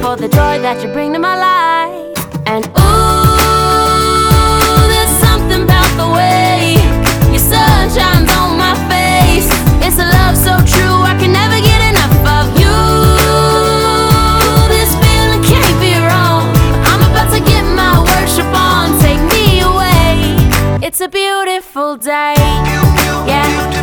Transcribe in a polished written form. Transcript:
for the joy that you bring to my life. And ooh, there's something about the way your sun shines on my face. It's a love so true, I can never get enough of you. This feeling can't be wrong. I'm about to get my worship on. Take me away. It's a beautiful day. Yeah.